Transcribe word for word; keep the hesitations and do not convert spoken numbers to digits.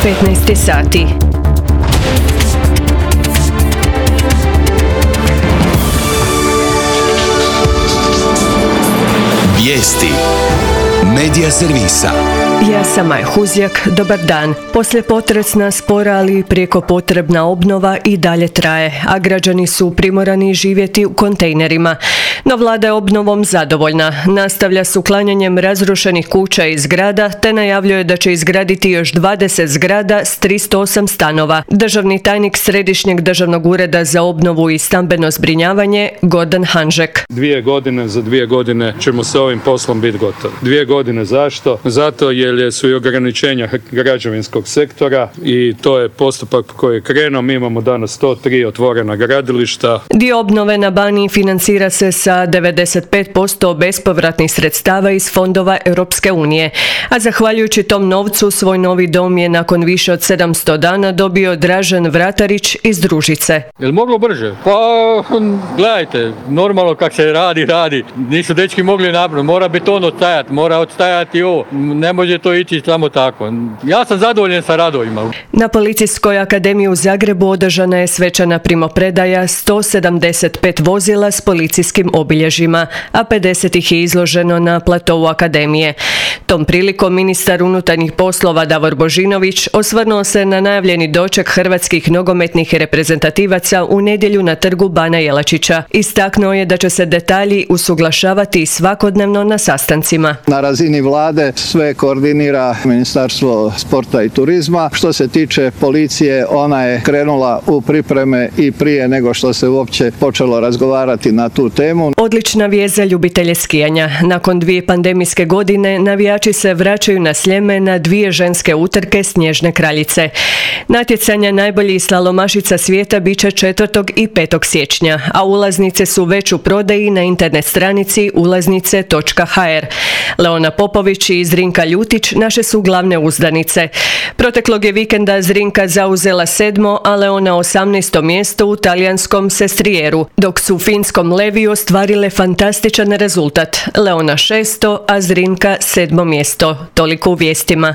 petnaest sati. Vijesti Medija servisa. Ja sam Maja Huzjak, dobar dan. Poslijepotresna spora, ali prijeko potrebna obnova i dalje traje, a građani su primorani živjeti u kontejnerima. No vlada je obnovom zadovoljna. Nastavlja s uklanjanjem razrušenih kuća i zgrada, te najavljuje da će izgraditi još dvadeset zgrada s tristo osam stanova. Državni tajnik Središnjeg državnog ureda za obnovu i stambeno zbrinjavanje Gordan Hanžek. Dvije godine, za dvije godine ćemo sa ovim poslom biti gotovi. Dvije godine zašto? Zato jer su i ograničenja građevinskog sektora i to je postupak koji je krenuo. Mi imamo danas sto tri otvorena gradilišta. Dio obnove na Baniji financira se sa devedeset pet posto bespovratnih sredstava iz fondova Europske unije, a zahvaljujući tom novcu svoj novi dom je nakon više od sedamsto dana dobio Dražen Vratarić iz Družice. Jel moglo brže? Pa, gledajte, normalno kak se radi, radi. Nisu dečki mogli napraviti, mora beton odstajati, mora odstajati ovo, ne može to ići samo tako. Ja sam zadovoljen sa radovima. Na Policijskoj akademiji u Zagrebu održana je svečana primopredaja sto sedamdeset pet vozila s policijskim obilježjima, a pedeset ih je izloženo na platovu akademije. Tom prilikom ministar unutarnjih poslova Davor Božinović osvrnuo se na najavljeni doček hrvatskih nogometnih reprezentativaca u nedjelju na trgu Bana Jelačića. Istaknuo je da će se detalji usuglašavati svakodnevno na sastancima. Na razini vlade sve koordinira Ministarstvo sporta i turizma. Što se tiče policije, ona je krenula u pripreme i prije nego što se uopće počelo razgovarati na tu temu. Odlična vijest za ljubitelje skijanja. Nakon dvije pandemijske godine navijači se vraćaju na Sljeme na dvije ženske utrke Snježne kraljice. Natjecanja najboljih slalomašica svijeta bit će četvrtog i petog siječnja, a ulaznice su već u prodaji na internet stranici ulaznice točka ha er. Leona Popović i Zrinka Ljutić naše su glavne uzdanice. Proteklog je vikenda Zrinka zauzela sedmo, a Leona osamnaesto mjesto u talijanskom Sestrijeru, dok su u finskom Leviju ostvarile fantastičan rezultat. Leona šesto, a Zrinka sedmo mjesto. Toliko u vijestima.